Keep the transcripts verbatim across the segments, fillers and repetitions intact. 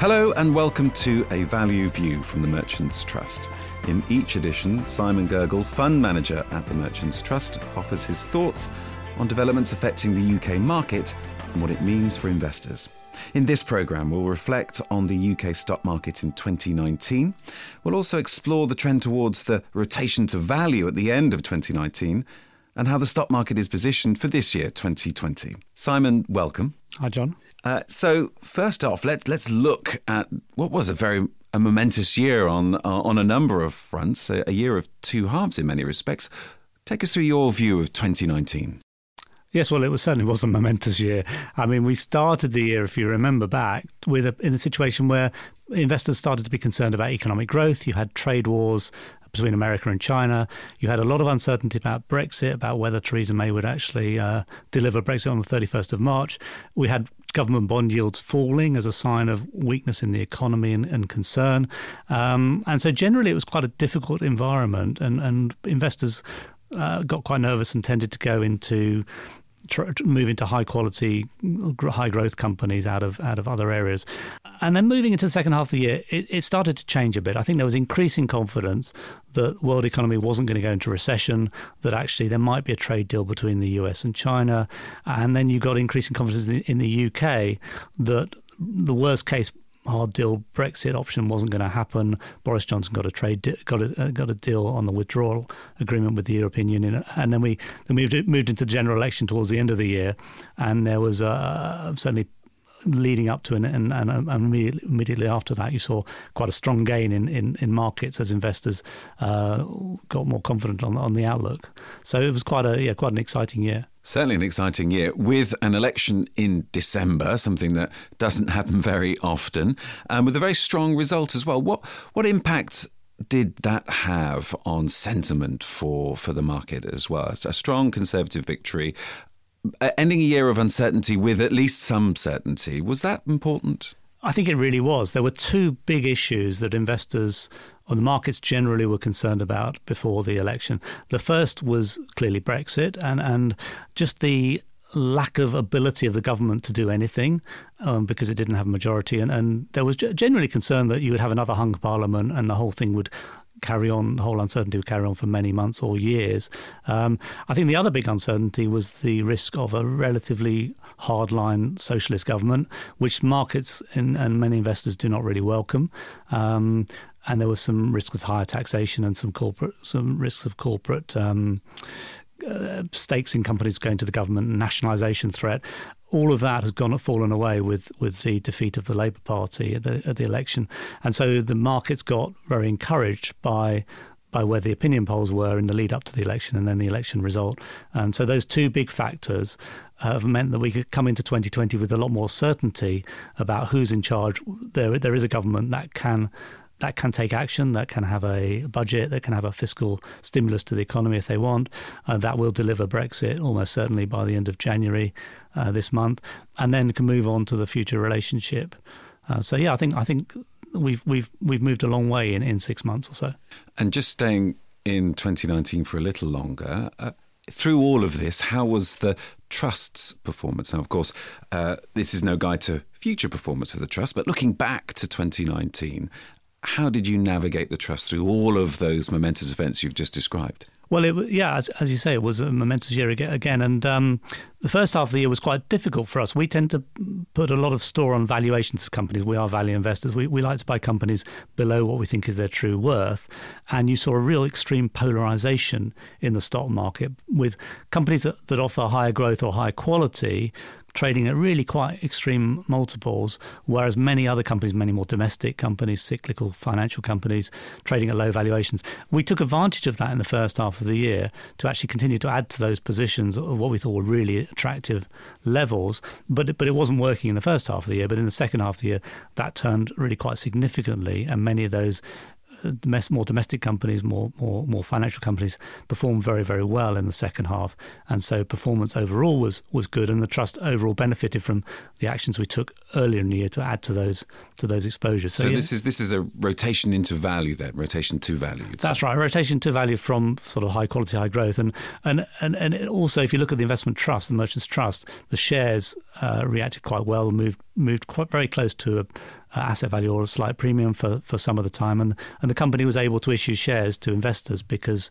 Hello and welcome to A Value View from the Merchants Trust. In each edition, Simon Gergel, Fund Manager at the Merchants Trust, offers his thoughts on developments affecting the U K market and what it means for investors. In this programme, we'll reflect on the U K stock market in twenty nineteen. We'll also explore the trend towards the rotation to value at the end of twenty nineteen and how the stock market is positioned for this year, twenty twenty. Simon, welcome. Hi, John. Uh, so, first off, let's let's look at what was a very a momentous year on uh, on a number of fronts, a, a year of two halves in many respects. Take us through your view of twenty nineteen. Yes, well, it was certainly was a momentous year. I mean, we started the year, if you remember back, with a, in a situation where investors started to be concerned about economic growth. You had trade wars between America and China. You had a lot of uncertainty about Brexit, about whether Theresa May would actually uh, deliver Brexit on the thirty-first of March. We had government bond yields falling as a sign of weakness in the economy and, and concern. Um, and so generally it was quite a difficult environment, and, and investors uh, got quite nervous and tended to go into Tr- move into high quality, high growth companies out of out of other areas. And then moving into the second half of the year, it, it started to change a bit. I think there was increasing confidence that world economy wasn't going to go into recession, that actually there might be a trade deal between the U S and China. And then you got increasing confidence in the, in the U K that the worst case hard deal Brexit option wasn't going to happen. Boris Johnson got a trade di- got a uh, got a deal on the withdrawal agreement with the European Union, and then we, we moved it, moved into the general election towards the end of the year, and there was uh, certainly leading up to it and, and, and immediately, immediately after that, you saw quite a strong gain in, in, in markets as investors uh, got more confident on on the outlook. So it was quite a yeah quite an exciting year. Certainly an exciting year, with an election in December, something that doesn't happen very often, and with a very strong result as well. What what impact did that have on sentiment for, for the market as well? It's a strong Conservative victory, ending a year of uncertainty with at least some certainty. Was that important? I think it really was. There were two big issues that investors or the markets generally were concerned about before the election. The first was clearly Brexit and, and just the lack of ability of the government to do anything um, because it didn't have a majority. And, and there was generally concern that you would have another hung parliament and the whole thing would carry on, the whole uncertainty would carry on for many months or years. Um, I think the other big uncertainty was the risk of a relatively hardline socialist government, which markets and, and many investors do not really welcome. Um, and there was some risk of higher taxation and some corporate, some risks of corporate um, uh, stakes in companies going to the government, and nationalisation threat. All of that has gone fallen away with, with the defeat of the Labour Party at the, at the election. And so the markets got very encouraged by by where the opinion polls were in the lead up to the election and then the election result. And so those two big factors have meant that we could come into twenty twenty with a lot more certainty about who's in charge. There, there is a government that can that can take action, that can have a budget, that can have a fiscal stimulus to the economy if they want. Uh, that will deliver Brexit almost certainly by the end of January uh, this month, and then can move on to the future relationship. Uh, so yeah, I think I think we've we've we've moved a long way in, in six months or so. And just staying in twenty nineteen for a little longer, uh, through all of this, how was the Trust's performance? Now, of course, uh, this is no guide to future performance of the Trust, but looking back to twenty nineteen, how did you navigate the Trust through all of those momentous events you've just described? Well, it, yeah, as, as you say, it was a momentous year again. And um, the first half of the year was quite difficult for us. We tend to put a lot of store on valuations of companies. We are value investors. We, we like to buy companies below what we think is their true worth. And you saw a real extreme polarization in the stock market with companies that, that offer higher growth or high quality trading at really quite extreme multiples, whereas many other companies, many more domestic companies, cyclical financial companies, trading at low valuations. We took advantage of that in the first half of the year to actually continue to add to those positions of what we thought were really attractive levels, but, but it wasn't working in the first half of the year. But in the second half of the year, that turned really quite significantly, and many of those more domestic companies, more, more more financial companies performed very, very well in the second half. And so performance overall was was good, and the Trust overall benefited from the actions we took earlier in the year to add to those to those exposures. So, so yeah. this is this is a rotation into value then, rotation to value. That's say. right, rotation to value from sort of high quality, high growth. And, and, and, and also, if you look at the investment trust, the Merchants Trust, the shares uh, reacted quite well, moved moved quite very close to a, a asset value or a slight premium for, for some of the time, and and the company was able to issue shares to investors because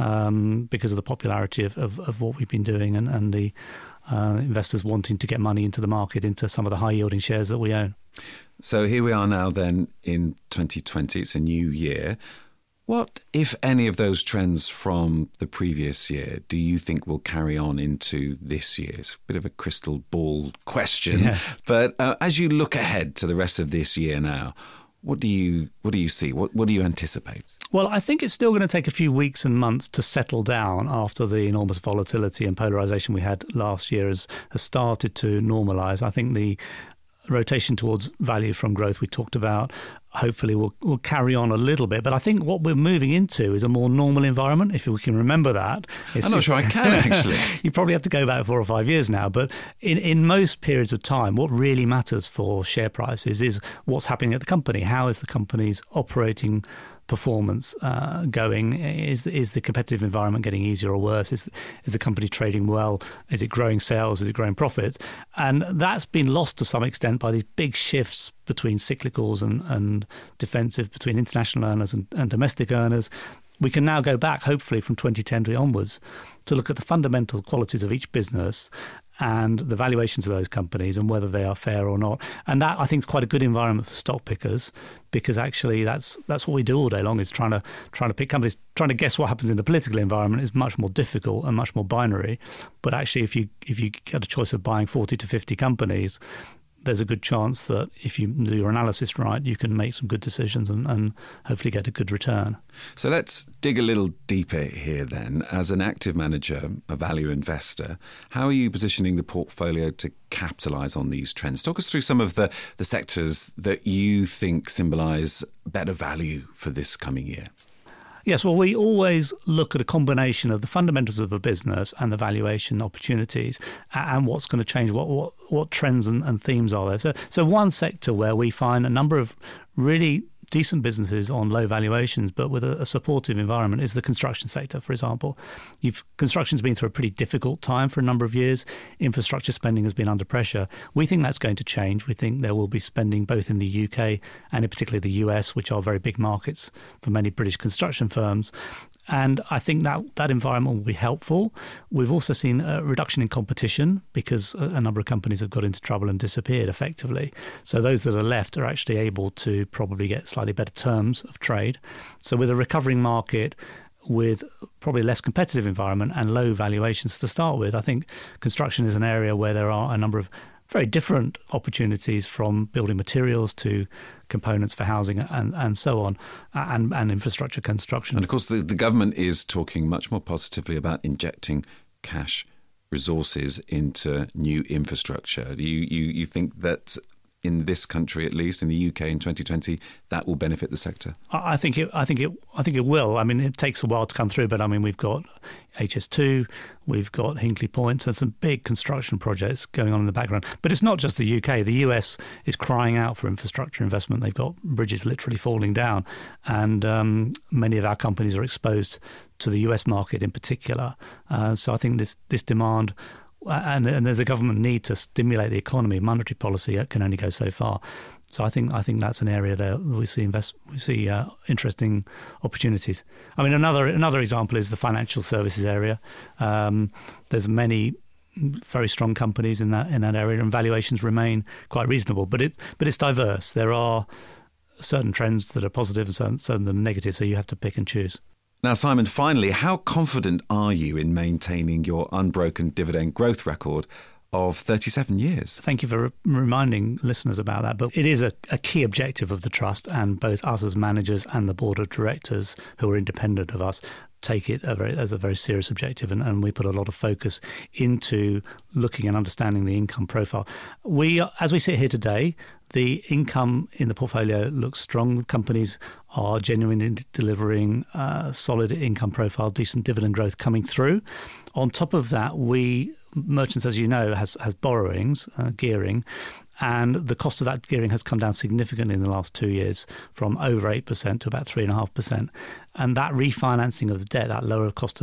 um, because of the popularity of, of, of what we've been doing and and the uh, investors wanting to get money into the market, into some of the high yielding shares that we own. So here we are now then in twenty twenty, it's a new year. What, if any, of those trends from the previous year do you think will carry on into this year? It's a bit of a crystal ball question, yes. but uh, as you look ahead to the rest of this year now, what do you what do you see? What what do you anticipate? Well, I think it's still going to take a few weeks and months to settle down after the enormous volatility and polarization we had last year has, has started to normalize. I think the rotation towards value from growth we talked about hopefully will will carry on a little bit, but I think what we're moving into is a more normal environment, if we can remember that. It's, I'm not sure I can, actually. You probably have to go back four or five years now, but in, in most periods of time, what really matters for share prices is what's happening at the company. How is the company's operating performance uh, going? Is is the competitive environment getting easier or worse? Is is the company trading well? Is it growing sales? Is it growing profits? And that's been lost to some extent by these big shifts between cyclicals and, and defensive, between international earners and, and domestic earners. We can now go back, hopefully, from twenty ten onwards to look at the fundamental qualities of each business and the valuations of those companies and whether they are fair or not. And that, I think, is quite a good environment for stock pickers, because actually that's that's what we do all day long, is trying to trying to pick companies. Trying to guess what happens in the political environment is much more difficult and much more binary. But actually, if you if you get a choice of buying forty to fifty companies, there's a good chance that if you do your analysis right, you can make some good decisions and, and hopefully get a good return. So let's dig a little deeper here then. As an active manager, a value investor, how are you positioning the portfolio to capitalise on these trends? Talk us through some of the, the sectors that you think symbolise better value for this coming year. Yes, well, we always look at a combination of the fundamentals of a business and the valuation opportunities and what's going to change, what what, what trends and, and themes are there. So, so one sector where we find a number of really decent businesses on low valuations but with a, a supportive environment is the construction sector, for example. You've, construction's been through a pretty difficult time for a number of years. Infrastructure spending has been under pressure. We think that's going to change. We think there will be spending both in the U K and in particularly the U S, which are very big markets for many British construction firms. And I think that that environment will be helpful. We've also seen a reduction in competition because a, a number of companies have got into trouble and disappeared effectively. So those that are left are actually able to probably get slightly better terms of trade. So with a recovering market, with probably a less competitive environment and low valuations to start with, I think construction is an area where there are a number of very different opportunities, from building materials to components for housing and, and so on, and, and infrastructure construction. And of course, the, the government is talking much more positively about injecting cash resources into new infrastructure. Do you, you, you think that in this country, at least in the U K in twenty twenty, that will benefit the sector? I think it. I think it. I think it will. I mean, it takes a while to come through, but I mean, we've got H S two, we've got Hinkley Point, and some big construction projects going on in the background. But it's not just the U K. The U S is crying out for infrastructure investment. They've got bridges literally falling down, and um, many of our companies are exposed to the U S market in particular. Uh, so I think this this demand. And, and there's a government need to stimulate the economy. Monetary policy can only go so far. So I think I think that's an area there we see invest we see uh, interesting opportunities. I mean, another another example is the financial services area. Um, there's many very strong companies in that in that area, and valuations remain quite reasonable. But it but it's diverse. There are certain trends that are positive and certain, certain that are negative. So you have to pick and choose. Now, Simon, finally, how confident are you in maintaining your unbroken dividend growth record of thirty-seven years? Thank you for re- reminding listeners about that. But it is a, a key objective of the Trust, and both us as managers and the board of directors, who are independent of us, take it a very, as a very serious objective, and, and we put a lot of focus into looking and understanding the income profile. We, as we sit here today, the income in the portfolio looks strong. Companies are genuinely delivering uh, solid income profile, decent dividend growth coming through. On top of that, we, Merchants, as you know, has, has borrowings, uh, gearing, and the cost of that gearing has come down significantly in the last two years, from over eight percent to about three point five percent. And that refinancing of the debt, that lower cost of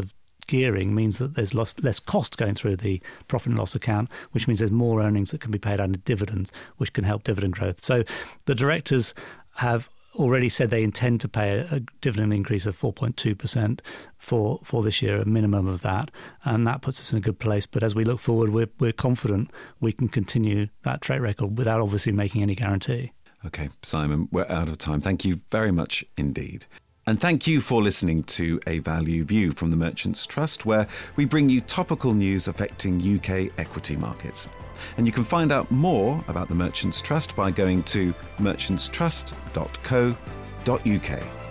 gearing means that there's less, less cost going through the profit and loss account, which means there's more earnings that can be paid out in dividends, which can help dividend growth. So the directors have already said they intend to pay a, a dividend increase of four point two percent for, for this year, a minimum of that, and that puts us in a good place. But as we look forward, we're, we're confident we can continue that track record without obviously making any guarantee. OK, Simon, we're out of time. Thank you very much indeed. And thank you for listening to A Value View from the Merchants Trust, where we bring you topical news affecting U K equity markets. And you can find out more about the Merchants Trust by going to merchants trust dot co dot uk.